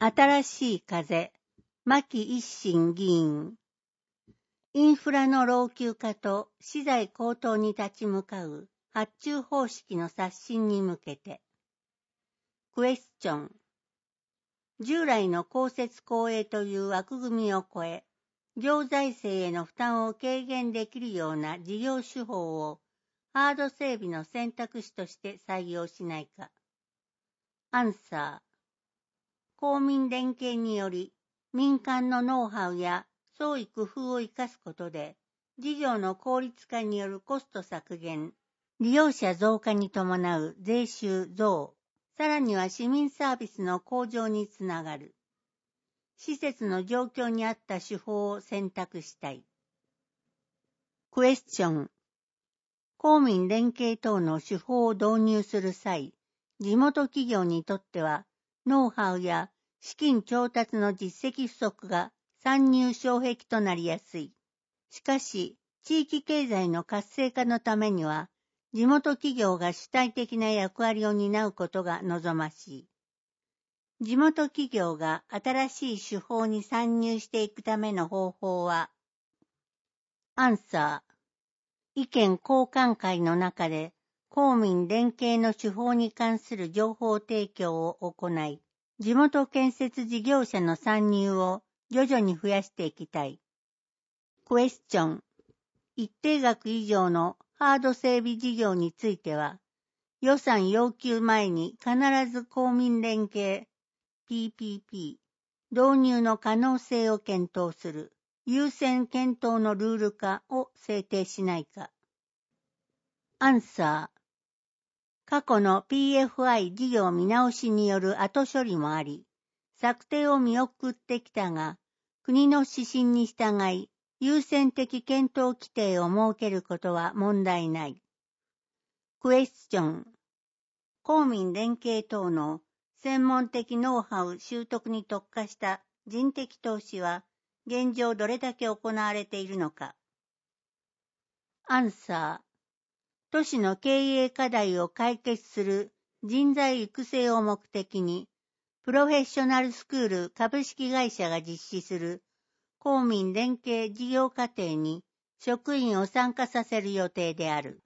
新しい風、牧一新議員。インフラの老朽化と資材高騰に立ち向かう発注方式の刷新に向けて。クエスチョン。従来の公設公営という枠組みを超え、行財政への負担を軽減できるような事業手法をハード整備の選択肢として採用しないか。アンサー。公民連携により民間のノウハウや創意工夫を生かすことで、事業の効率化によるコスト削減、利用者増加に伴う税収増、さらには市民サービスの向上につながる。施設の状況に合った手法を選択したい。クエスチョン。公民連携等の手法を導入する際、地元企業にとっては、ノウハウや資金調達の実績不足が参入障壁となりやすい。しかし、地域経済の活性化のためには、地元企業が主体的な役割を担うことが望ましい。地元企業が新しい手法に参入していくための方法は、アンサー。意見交換会の中で、公民連携の手法に関する情報提供を行い、地元建設事業者の参入を徐々に増やしていきたい。クエスチョン。一定額以上のハード整備事業については、予算要求前に必ず公民連携 PPP 導入の可能性を検討する優先検討のルール化を制定しないか。アンサー。過去の PFI 事業見直しによる後処理もあり、策定を見送ってきたが、国の指針に従い、優先的検討規定を設けることは問題ない。クエスチョン。公民連携等の専門的ノウハウ習得に特化した人的投資は、現状どれだけ行われているのか。アンサー。都市の経営課題を解決する人材育成を目的に、プロフェッショナルスクール株式会社が実施する公民連携事業課程に職員を参加させる予定である。